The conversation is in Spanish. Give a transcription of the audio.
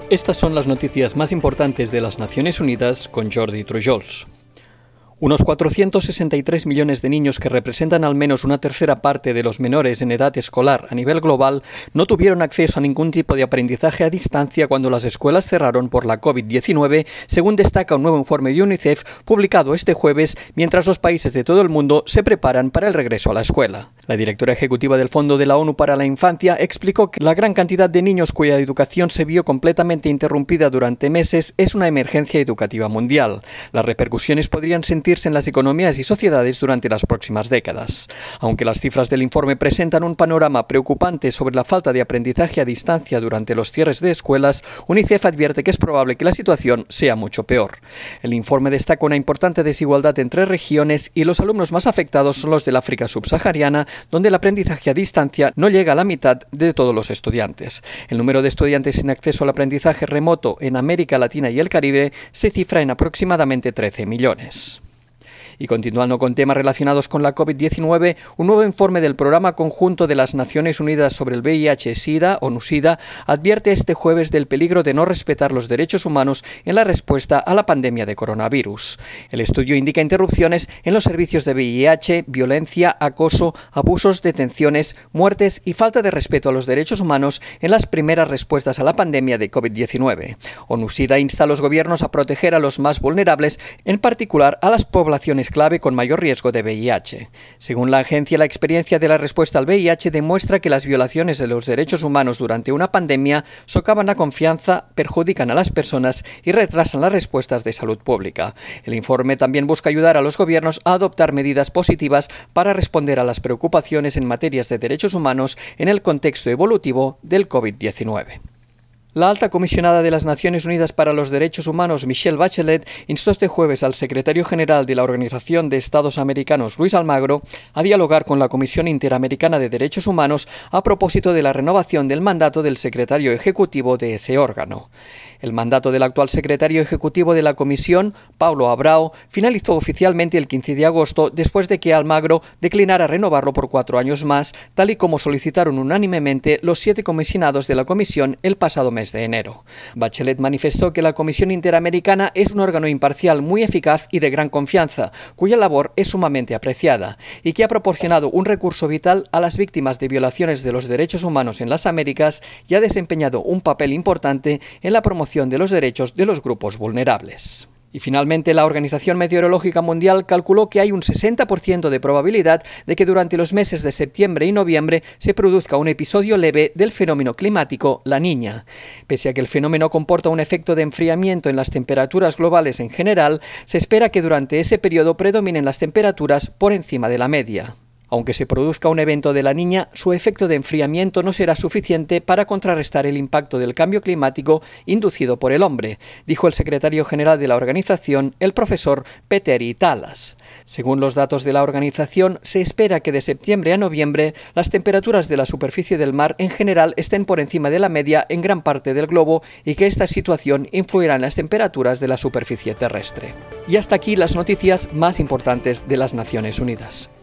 Estas son las noticias más importantes de las Naciones Unidas con Jordi Trujols. Unos 463 millones de niños, que representan al menos una tercera parte de los menores en edad escolar a nivel global, no tuvieron acceso a ningún tipo de aprendizaje a distancia cuando las escuelas cerraron por la COVID-19, según destaca un nuevo informe de UNICEF publicado este jueves, mientras los países de todo el mundo se preparan para el regreso a la escuela. La directora ejecutiva del Fondo de la ONU para la Infancia explicó que la gran cantidad de niños cuya educación se vio completamente interrumpida durante meses es una emergencia educativa mundial. Las repercusiones podrían sentirse en las economías y sociedades durante las próximas décadas. Aunque las cifras del informe presentan un panorama preocupante sobre la falta de aprendizaje a distancia durante los cierres de escuelas, UNICEF advierte que es probable que la situación sea mucho peor. El informe destaca una importante desigualdad entre regiones y los alumnos más afectados son los del África subsahariana, donde el aprendizaje a distancia no llega a la mitad de todos los estudiantes. El número de estudiantes sin acceso al aprendizaje remoto en América Latina y el Caribe se cifra en aproximadamente 13 millones. Y continuando con temas relacionados con la COVID-19, un nuevo informe del Programa Conjunto de las Naciones Unidas sobre el VIH-Sida, ONU-SIDA, advierte este jueves del peligro de no respetar los derechos humanos en la respuesta a la pandemia de coronavirus. El estudio indica interrupciones en los servicios de VIH, violencia, acoso, abusos, detenciones, muertes y falta de respeto a los derechos humanos en las primeras respuestas a la pandemia de COVID-19. ONU-SIDA insta a los gobiernos a proteger a los más vulnerables, en particular a las poblaciones clave con mayor riesgo de VIH. Según la agencia, la experiencia de la respuesta al VIH demuestra que las violaciones de los derechos humanos durante una pandemia socavan la confianza, perjudican a las personas y retrasan las respuestas de salud pública. El informe también busca ayudar a los gobiernos a adoptar medidas positivas para responder a las preocupaciones en materias de derechos humanos en el contexto evolutivo del COVID-19. La alta comisionada de las Naciones Unidas para los Derechos Humanos, Michelle Bachelet, instó este jueves al secretario general de la Organización de Estados Americanos, Luis Almagro, a dialogar con la Comisión Interamericana de Derechos Humanos a propósito de la renovación del mandato del secretario ejecutivo de ese órgano. El mandato del actual secretario ejecutivo de la Comisión, Paulo Abrao, finalizó oficialmente el 15 de agosto después de que Almagro declinara renovarlo por 4 años más, tal y como solicitaron unánimemente los 7 comisionados de la Comisión el pasado mes de enero. Bachelet manifestó que la Comisión Interamericana es un órgano imparcial muy eficaz y de gran confianza, cuya labor es sumamente apreciada, y que ha proporcionado un recurso vital a las víctimas de violaciones de los derechos humanos en las Américas y ha desempeñado un papel importante en la promoción de los derechos de los grupos vulnerables. Y finalmente, la Organización Meteorológica Mundial calculó que hay un 60% de probabilidad de que durante los meses de septiembre y noviembre se produzca un episodio leve del fenómeno climático La Niña. Pese a que el fenómeno comporta un efecto de enfriamiento en las temperaturas globales en general, se espera que durante ese periodo predominen las temperaturas por encima de la media. Aunque se produzca un evento de La Niña, su efecto de enfriamiento no será suficiente para contrarrestar el impacto del cambio climático inducido por el hombre, dijo el secretario general de la organización, el profesor Petteri Talas. Según los datos de la organización, se espera que de septiembre a noviembre las temperaturas de la superficie del mar en general estén por encima de la media en gran parte del globo y que esta situación influirá en las temperaturas de la superficie terrestre. Y hasta aquí las noticias más importantes de las Naciones Unidas.